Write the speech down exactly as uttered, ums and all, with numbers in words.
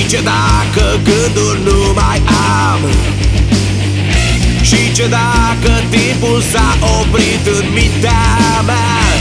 ce dacă gânduri nu mai am? Și ce dacă timpul s-a oprit în mintea mea?